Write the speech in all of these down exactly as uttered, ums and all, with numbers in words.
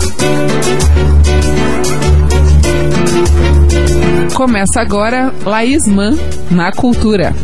Começa agora Laís Mann na Cultura.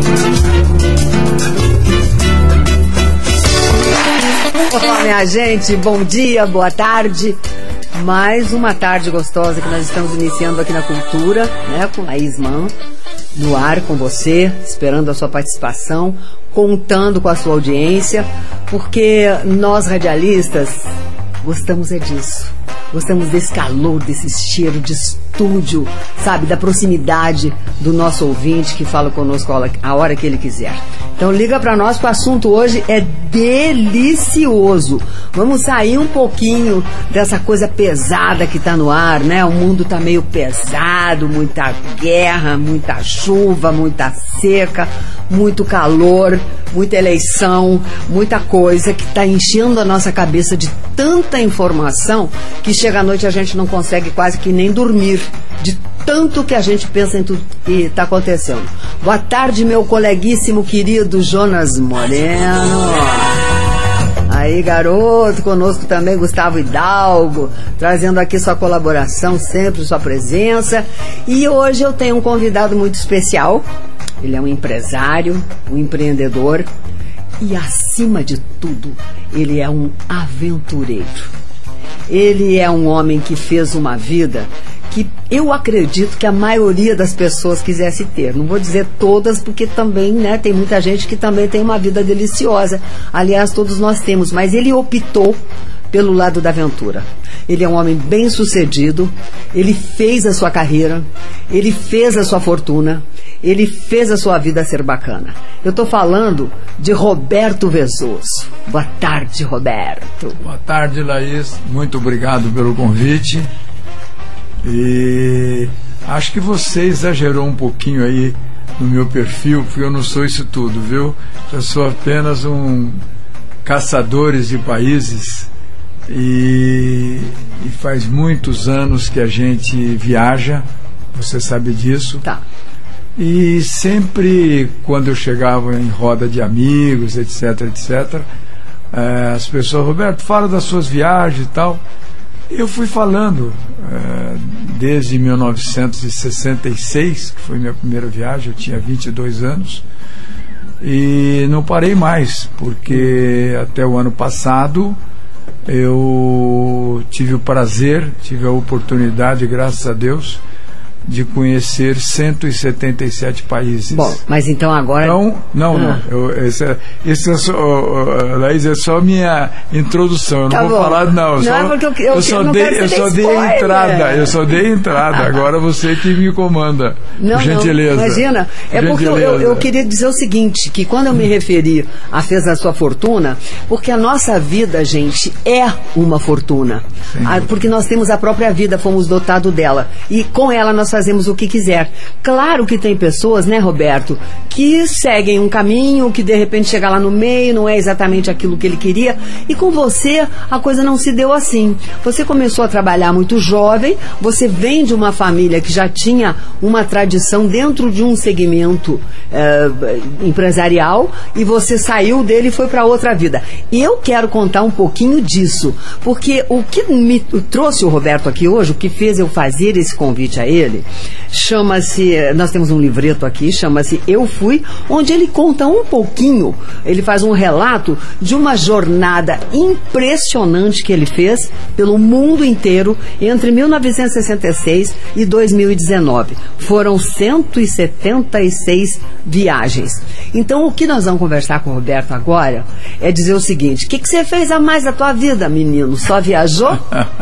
Olá, minha gente, bom dia, boa tarde. Mais uma tarde gostosa que nós estamos iniciando aqui na Cultura, né, com Laís Mann no ar com você, esperando a sua participação, contando com a sua audiência, porque nós radialistas gostamos é disso. Gostamos desse calor, desse cheiro de estúdio, sabe? Da proximidade do nosso ouvinte que fala conosco a hora que ele quiser. Então liga para nós, que o assunto hoje é delicioso. Vamos sair um pouquinho dessa coisa pesada que tá no ar, né? O mundo tá meio pesado, muita guerra, muita chuva, muita seca, muito calor, muita eleição, muita coisa que tá enchendo a nossa cabeça de tanta informação que chega à noite a gente não consegue quase que nem dormir, de tanto que a gente pensa em tudo que está acontecendo. Boa tarde, meu coleguíssimo querido Jonas Moreno. Aí, garoto, conosco também Gustavo Hidalgo, trazendo aqui sua colaboração, sempre sua presença. E hoje eu tenho um convidado muito especial. Ele é um empresário, um empreendedor e, acima de tudo, ele é um aventureiro. Ele é um homem que fez uma vida que eu acredito que a maioria das pessoas quisesse ter. Não vou dizer todas, porque também, né, tem muita gente que também tem uma vida deliciosa. Aliás, todos nós temos, mas ele optou pelo lado da aventura. Ele é um homem bem sucedido, ele fez a sua carreira, ele fez a sua fortuna, ele fez a sua vida ser bacana. Eu estou falando de Roberto Vezoso. Boa tarde, Roberto. Boa tarde, Laís. Muito obrigado pelo convite. E acho que você exagerou um pouquinho aí no meu perfil, porque eu não sou isso tudo, viu? Eu sou apenas um caçador de países e, e faz muitos anos que a gente viaja, você sabe disso. Tá. E sempre quando eu chegava em roda de amigos, etc, etc, eh, as pessoas, Roberto, fala das suas viagens e tal. Eu fui falando eh, desde mil novecentos e sessenta e seis, que foi minha primeira viagem, eu tinha vinte e dois anos, e não parei mais, porque até o ano passado eu tive o prazer, tive a oportunidade, graças a Deus, de conhecer cento e setenta e sete países. Bom, mas então agora... Não, não, ah. não. Eu, esse é, esse é só, uh, Laís, é só minha introdução. Eu tá não vou bom. falar, não. Eu não só, é porque eu, eu, eu só eu dei, eu só dei spoiler. entrada. Eu só dei entrada. Agora você que me comanda. Não, por gentileza. Não, imagina. É por porque eu, eu, eu queria dizer o seguinte, que quando eu me referi a fez a sua fortuna, porque a nossa vida, gente, é uma fortuna. A, porque nós temos a própria vida, fomos dotados dela. E com ela nós fazemos o que quiser. Claro que tem pessoas, né, Roberto, que seguem um caminho, que de repente chega lá no meio, não é exatamente aquilo que ele queria, e com você a coisa não se deu assim. Você começou a trabalhar muito jovem, você vem de uma família que já tinha uma tradição dentro de um segmento eh, empresarial, e você saiu dele e foi para outra vida. E eu quero contar um pouquinho disso, porque o que me trouxe o Roberto aqui hoje, o que fez eu fazer esse convite a ele, chama-se, nós temos um livreto aqui, chama-se Eu Fui, onde ele conta um pouquinho, ele faz um relato de uma jornada impressionante que ele fez pelo mundo inteiro entre mil novecentos e sessenta e seis e dois mil e dezenove. Foram cento e setenta e seis viagens. Então, o que nós vamos conversar com o Roberto agora é dizer o seguinte: o que, que você fez a mais da tua vida, menino? Só viajou?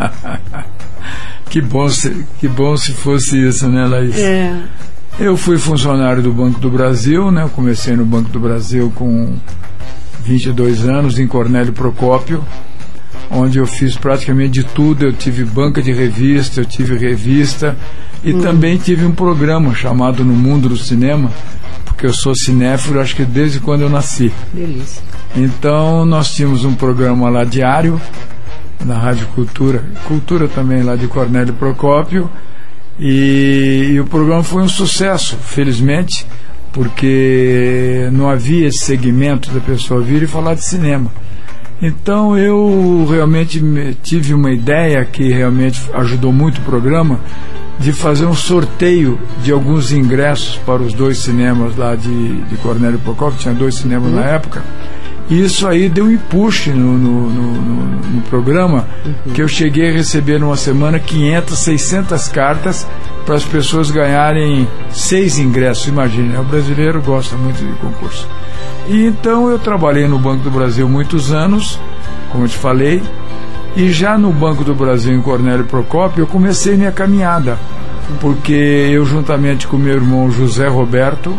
Que bom, se, que bom se fosse isso, né, Laís? É. Eu fui funcionário do Banco do Brasil, né? Eu comecei no Banco do Brasil com vinte e dois anos, em Cornélio Procópio, onde eu fiz praticamente de tudo. Eu tive banca de revista, eu tive revista e hum. também tive um programa chamado No Mundo do Cinema, porque eu sou cinéfilo, acho que desde quando eu nasci. Delícia. Então nós tínhamos um programa lá diário, na Rádio Cultura, Cultura também lá de Cornélio Procópio, e, e o programa foi um sucesso, felizmente, porque não havia esse segmento da pessoa vir e falar de cinema. Então eu realmente tive uma ideia que realmente ajudou muito o programa, de fazer um sorteio de alguns ingressos para os dois cinemas lá de, de Cornélio Procópio, tinha dois cinemas uhum. na época, e isso aí deu um empuxo no, no, no, no, no programa, uhum. que eu cheguei a receber numa semana quinhentas, seiscentas cartas para as pessoas ganharem seis ingressos, imagine, o brasileiro gosta muito de concurso. E então eu trabalhei no Banco do Brasil muitos anos, como eu te falei, e já no Banco do Brasil, em Cornélio Procópio, eu comecei minha caminhada, porque eu, juntamente com meu irmão José Roberto,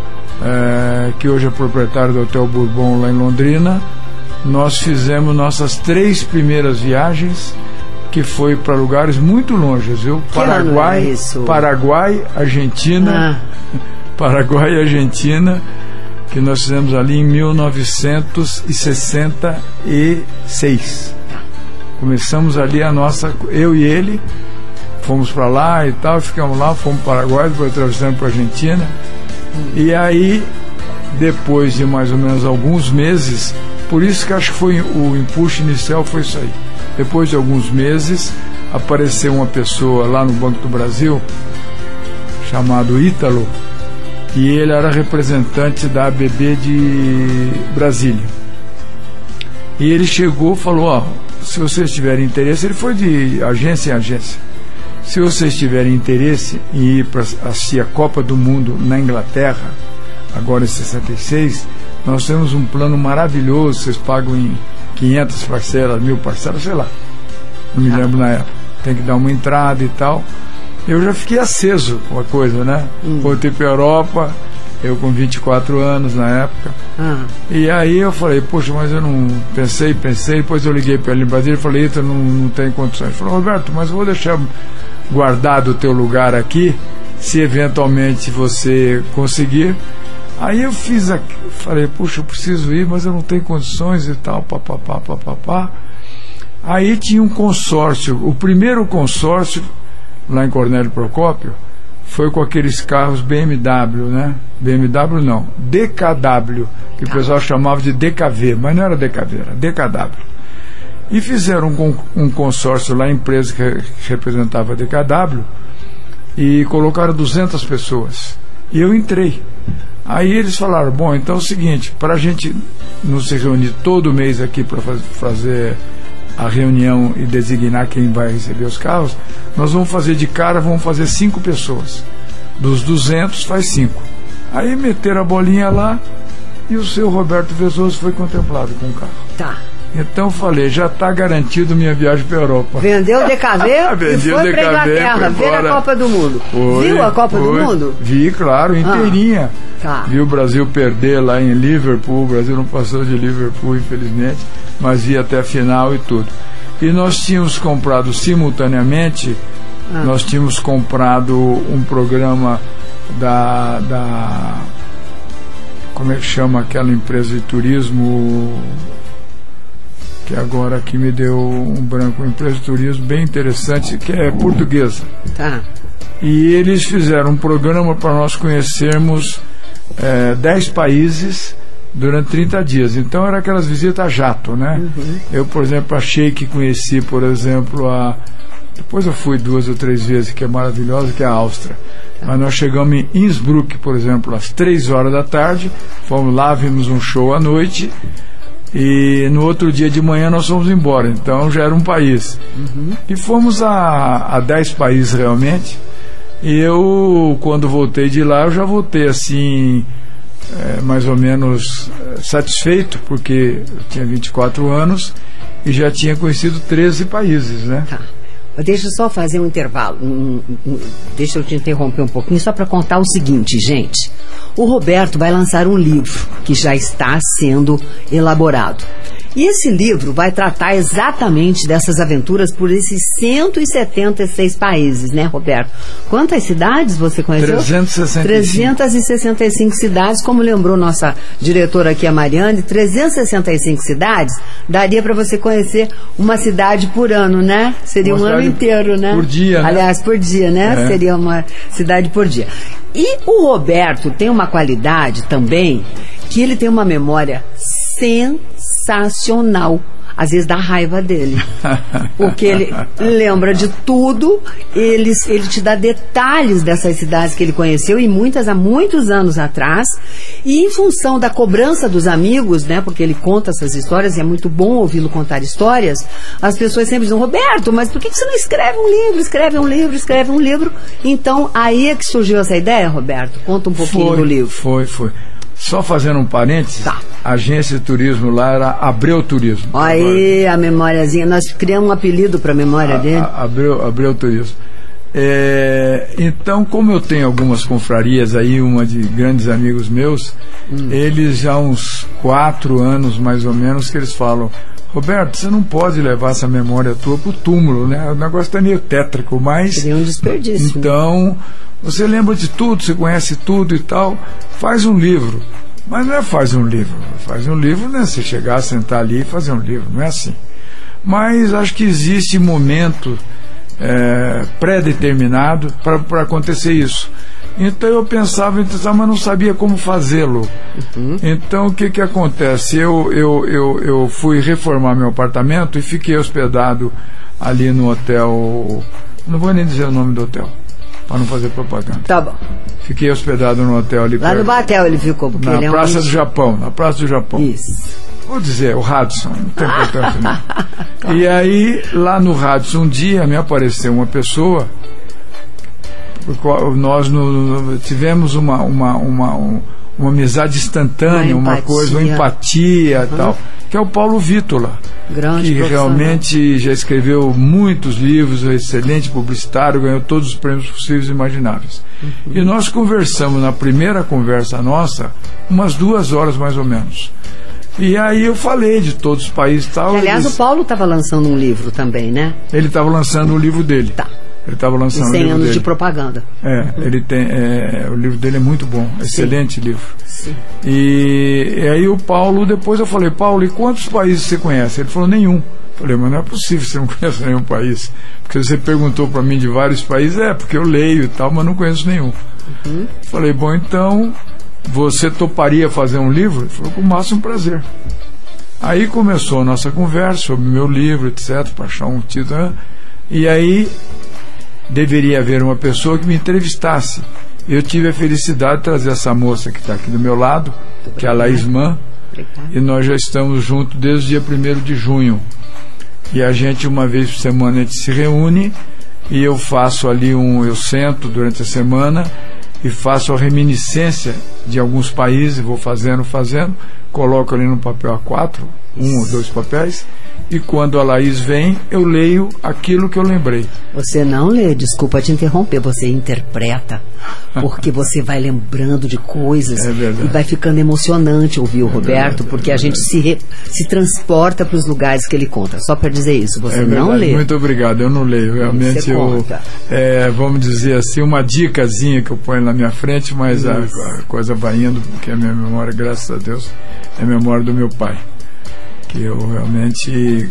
é, que hoje é proprietário do Hotel Bourbon lá em Londrina, nós fizemos nossas três primeiras viagens, que foi para lugares muito longes, viu? Paraguai, é Paraguai, Argentina, ah. Paraguai e Argentina, que nós fizemos ali em mil novecentos e sessenta e seis. Começamos ali a nossa, eu e ele, fomos para lá e tal, ficamos lá, fomos para o Paraguai, depois atravessamos para a Argentina. Hum. E aí, depois de mais ou menos alguns meses, por isso que acho que foi o impulso inicial foi isso aí. Depois de alguns meses, apareceu uma pessoa lá no Banco do Brasil, chamado Ítalo, e ele era representante da A B B de Brasília. E ele chegou e falou, ó, se vocês tiverem interesse, ele foi de agência em agência, se vocês tiverem interesse em ir para assistir a Copa do Mundo na Inglaterra, agora em sessenta e seis, nós temos um plano maravilhoso, vocês pagam em quinhentas parcelas, mil parcelas, sei lá, não me lembro na época, tem que dar uma entrada e tal. Eu já fiquei aceso com a coisa, né? Hum. Voltei para a Europa, eu com vinte e quatro anos na época. Ah. E aí eu falei, poxa, mas eu não pensei, pensei, depois eu liguei para ele em Brasília e falei, eita, não, não tem condições. Ele falou, Roberto, mas eu vou deixar guardado o teu lugar aqui, se eventualmente você conseguir. Aí eu fiz, aqui, falei, puxa, eu preciso ir, mas eu não tenho condições e tal, papapá, papapá. Aí tinha um consórcio, o primeiro consórcio lá em Cornélio Procópio foi com aqueles carros B M W, né? B M W não, D K W, que o pessoal chamava de D K V, mas não era D K V, era D K W. E fizeram um, um consórcio lá, a empresa que representava a D K W, e colocaram duzentas pessoas. E eu entrei. Aí eles falaram, bom, então é o seguinte, para a gente não se reunir todo mês aqui para faz, fazer a reunião e designar quem vai receber os carros, nós vamos fazer de cara, vamos fazer cinco pessoas. Dos duzentos faz cinco. Aí meteram a bolinha lá e o seu Roberto Vezoso foi contemplado com o carro. Tá. Então falei, já está garantido minha viagem para a Europa. Vendeu o D K V e foi para a Inglaterra ver a Copa do Mundo. Foi, viu a Copa foi. do Mundo? Vi, claro, inteirinha. Ah, tá. Vi o Brasil perder lá em Liverpool, o Brasil não passou de Liverpool, infelizmente, mas vi até a final e tudo. E nós tínhamos comprado simultaneamente, ah. nós tínhamos comprado um programa da, da... como é que chama aquela empresa de turismo... que agora aqui me deu um branco, uma empresa de turismo bem interessante, que é portuguesa. Tá. E eles fizeram um programa para nós conhecermos é, dez países durante trinta dias. Então eram aquelas visitas a jato, né? Uhum. Eu, por exemplo, achei que conheci, por exemplo, a... depois eu fui duas ou três vezes, que é maravilhosa, que é a Áustria. Tá. Mas nós chegamos em Innsbruck, por exemplo, às três horas da tarde, fomos lá, vimos um show à noite, e no outro dia de manhã nós fomos embora. Então já era um país. Uhum. E fomos a, a dez países realmente. E eu, quando voltei de lá, eu já voltei assim, é, mais ou menos é, satisfeito, porque eu tinha vinte e quatro anos e já tinha conhecido treze países, né? Tá. Deixa eu só fazer um intervalo, um, um, deixa eu te interromper um pouquinho, só para contar o seguinte, gente. O Roberto vai lançar um livro que já está sendo elaborado. E esse livro vai tratar exatamente dessas aventuras por esses cento e setenta e seis países, né, Roberto? Quantas cidades você conheceu? trezentas e sessenta e cinco. trezentas e sessenta e cinco cidades, como lembrou nossa diretora aqui, a Mariane, trezentas e sessenta e cinco cidades, daria para você conhecer uma cidade por ano, né? Seria uma um ano inteiro, né? Por dia, né? Aliás, por dia, né? É. Seria uma cidade por dia. E o Roberto tem uma qualidade também, que ele tem uma memória sensacional. às vezes dá raiva dele. Porque ele lembra de tudo, ele, ele te dá detalhes dessas cidades que ele conheceu, e muitas há muitos anos atrás, e em função da cobrança dos amigos, né, porque ele conta essas histórias, e é muito bom ouvi-lo contar histórias, as pessoas sempre dizem, Roberto, mas por que você não escreve um livro, escreve um livro, escreve um livro? Então, aí é que surgiu essa ideia, Roberto? Conta um pouquinho foi, do livro. Foi, foi. Só fazendo um parênteses, tá. A agência de turismo lá era Abreu Turismo. Aí, a memóriazinha, nós criamos um apelido para a memória a, dele. A, Abreu, Abreu Turismo. É, então, como eu tenho algumas confrarias aí, uma de grandes amigos meus, hum. eles já há uns quatro anos, mais ou menos, que eles falam, Roberto, você não pode levar essa memória tua pro túmulo, né? O negócio está meio tétrico, mas... Seria um desperdício. Então... Né? Você lembra de tudo, você conhece tudo e tal, faz um livro. Mas não é faz um livro. Faz um livro, né? Você chegar, sentar ali e fazer um livro, não é assim. Mas acho que existe momento é, pré-determinado para acontecer isso. Então eu pensava em pensar, mas não sabia como fazê-lo. Uhum. Então o que que acontece? Eu, eu, eu, eu fui reformar meu apartamento e fiquei hospedado ali no hotel, não vou nem dizer o nome do hotel, para não fazer propaganda. Tá bom. Fiquei hospedado no hotel ali. Lá no Batel ele ficou, porque na ele é um Praça do Japão, na Praça do Japão. Isso. Vou dizer, o Radisson, não tem importância não. E aí, lá no Radisson, um dia me apareceu uma pessoa, nós no, tivemos uma, uma, uma, uma, uma amizade instantânea, uma, uma coisa, uma empatia e uhum. tal, que é o Paulo Vítola. Grande que realmente já escreveu muitos livros, é excelente publicitário, ganhou todos os prêmios possíveis e imagináveis. Uhum. E nós conversamos, na primeira conversa nossa, umas duas horas mais ou menos. E aí eu falei de todos os países e tal. E, aliás, eles... o Paulo estava lançando um livro também, né? Ele estava lançando o livro dele. Tá. Ele estava lançando o livro anos dele. de propaganda. É, uhum. ele tem, é, o livro dele é muito bom, excelente Sim. livro. Sim. E, e aí o Paulo, depois eu falei, Paulo, e quantos países você conhece? Ele falou, nenhum. Eu falei, mas não é possível, você não conhece nenhum país. Porque você perguntou para mim de vários países, é, porque eu leio e tal, mas não conheço nenhum. Uhum. Falei, bom, então, você toparia fazer um livro? Ele falou, com o máximo prazer. Aí começou a nossa conversa sobre o meu livro, etcétera, para achar um título. E aí deveria haver uma pessoa que me entrevistasse. Eu tive a felicidade de trazer essa moça que está aqui do meu lado, que é a Laís Mann, e nós já estamos juntos desde o dia primeiro de junho. E a gente, uma vez por semana, a gente se reúne e eu faço ali um... Eu sento durante a semana e faço a reminiscência de alguns países, vou fazendo, fazendo, coloco ali no papel A quatro, um ou dois papéis, e quando a Laís vem, eu leio aquilo que eu lembrei. Você não lê, desculpa te interromper, você interpreta, porque você vai lembrando de coisas é e vai ficando emocionante ouvir o é Roberto, verdade, porque é a gente se, re, se transporta para os lugares que ele conta. Só para dizer isso, você é não lê. Muito obrigado, eu não leio, realmente. Você eu, é, vamos dizer assim, uma dicasinha que eu ponho na minha frente, mas a, a coisa vai indo, porque a minha memória, graças a Deus, é a memória do meu pai, que eu realmente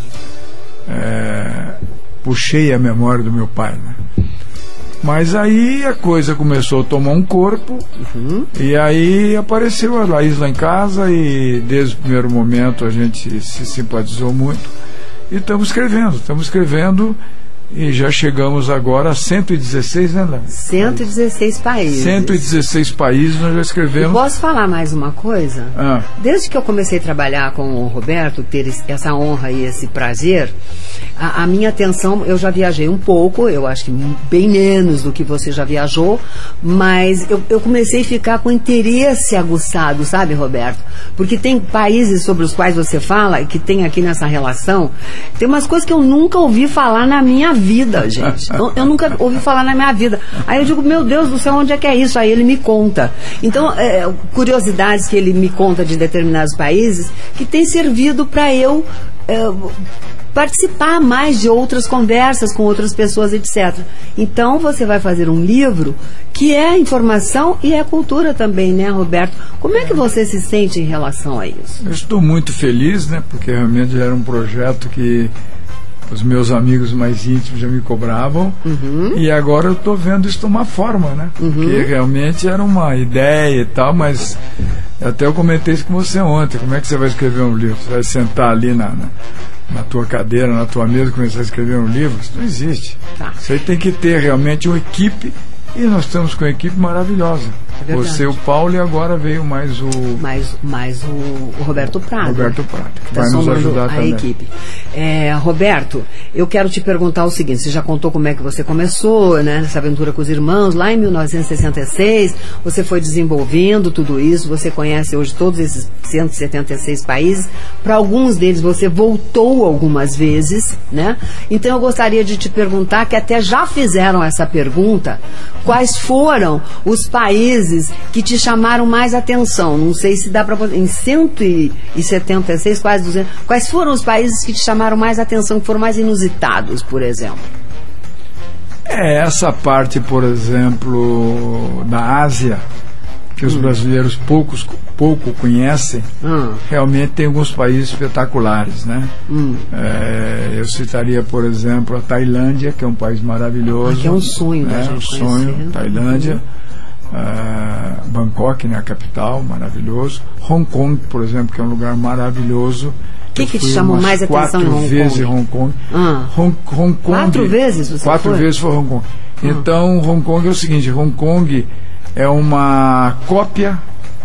é, puxei a memória do meu pai, né? Mas aí a coisa começou a tomar um corpo, uhum. e aí apareceu a Laís lá em casa e desde o primeiro momento a gente se simpatizou muito e estamos escrevendo, estamos escrevendo e já chegamos agora a cento e dezesseis, né, Léo? cento e dezesseis países. cento e dezesseis países nós já escrevemos. E posso falar mais uma coisa? Ah. Desde que eu comecei a trabalhar com o Roberto, ter essa honra e esse prazer, a, a minha atenção, eu já viajei um pouco, eu acho que bem menos do que você já viajou, mas eu, eu comecei a ficar com interesse aguçado, sabe, Roberto? Porque tem países sobre os quais você fala, que tem aqui nessa relação, tem umas coisas que eu nunca ouvi falar na minha vida, gente. Eu, eu nunca ouvi falar na minha vida. Aí eu digo, meu Deus do céu, onde é que é isso? Aí ele me conta. Então, é, curiosidades que ele me conta de determinados países que tem servido para eu é, participar mais de outras conversas com outras pessoas, etcétera. Então, você vai fazer um livro que é informação e é cultura também, né, Roberto? Como é que você se sente em relação a isso? Eu estou muito feliz, né, porque realmente era um projeto que os meus amigos mais íntimos já me cobravam, uhum. e agora eu estou vendo isso tomar forma, né? Uhum. Porque realmente era uma ideia e tal, mas até eu comentei isso com você ontem, como é que você vai escrever um livro? Você vai sentar ali na, na, na tua cadeira, na tua mesa, começar a escrever um livro. Isso não existe. Tá. Isso aí tem que ter realmente uma equipe, e nós estamos com uma equipe maravilhosa. É Você, o Paulo, e agora veio mais o... Mais, mais o, o Roberto Prado. Roberto Prado, que Tá vai nos somando ajudar a também. equipe. É, Roberto, eu quero te perguntar o seguinte, você já contou como é que você começou, né, nessa aventura com os irmãos, lá em mil novecentos e sessenta e seis, você foi desenvolvendo tudo isso, você conhece hoje todos esses cento e setenta e seis países, para alguns deles você voltou algumas vezes, né? Então eu gostaria de te perguntar, que até já fizeram essa pergunta, quais foram os países que te chamaram mais atenção? Não sei se dá para... Em cento e setenta e seis, quase duzentos... Quais foram os países que te chamaram mais atenção, que foram mais inusitados, por exemplo? É, essa parte, por exemplo, da Ásia, que os hum. brasileiros poucos, pouco conhecem, hum. realmente tem alguns países espetaculares, né? Hum. É, eu citaria, por exemplo, a Tailândia, que é um país maravilhoso. Ah, que é um sonho, né? É um sonho, Tailândia. Uh, Bangkok, né, a capital, maravilhoso. Hong Kong, por exemplo, que é um lugar maravilhoso. O que, que te chamou mais atenção em Hong Kong? Quatro vezes em Hong Kong. Ah. Hong, Hong Kong. Quatro vezes você Quatro foi? vezes foi Hong Kong. Ah. Então, Hong Kong é o seguinte, Hong Kong é uma cópia,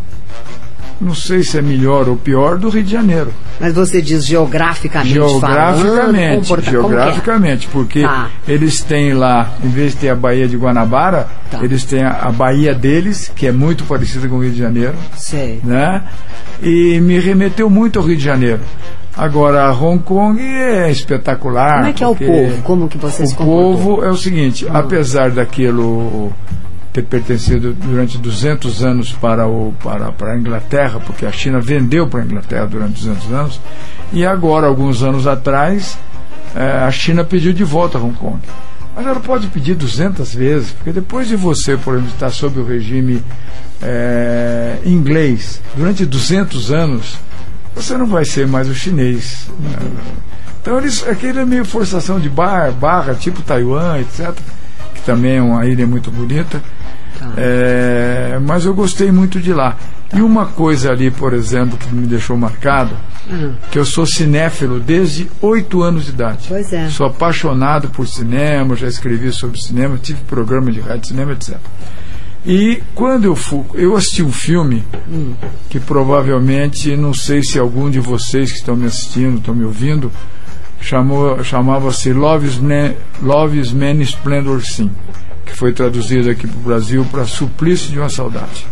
não sei se é melhor ou pior, do Rio de Janeiro. Mas você diz geograficamente Geograficamente, falando, geograficamente, é? porque tá. eles têm lá, em vez de ter a Baía de Guanabara, tá. eles têm a, a Baía deles, que é muito parecida com o Rio de Janeiro. Sei. Né? E me remeteu muito ao Rio de Janeiro. Agora, Hong Kong é espetacular. Como é que é o povo? Como que vocês O povo é o seguinte, hum. apesar daquilo ter pertencido durante duzentos anos para, o, para, para a Inglaterra, porque a China vendeu para a Inglaterra durante duzentos anos, e agora, alguns anos atrás, eh, a China pediu de volta Hong Kong. Mas ela pode pedir duzentas vezes, porque depois de você, por exemplo, estar sob o regime eh, inglês durante duzentos anos, você não vai ser mais o chinês. Né? Então, eles, aquele é meio forçação de barra, barra, tipo Taiwan, etcétera, que também é uma ilha muito bonita. Tá. É, mas eu gostei muito de lá. Tá. E uma coisa ali, por exemplo, que me deixou marcado, uhum. que eu sou cinéfilo desde oito anos de idade. Pois é. Sou apaixonado por cinema, já escrevi sobre cinema, tive programa de rádio, cinema, etcétera. E quando eu fui, eu assisti um filme hum. que provavelmente, não sei se algum de vocês que estão me assistindo, estão me ouvindo, chamou, chamava-se Love is Man, Love is Man Splendor Sim, que foi traduzido aqui para o Brasil para Suplício de uma Saudade.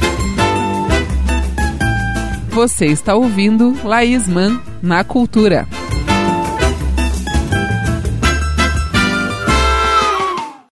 Você está ouvindo Laís Mann na Cultura.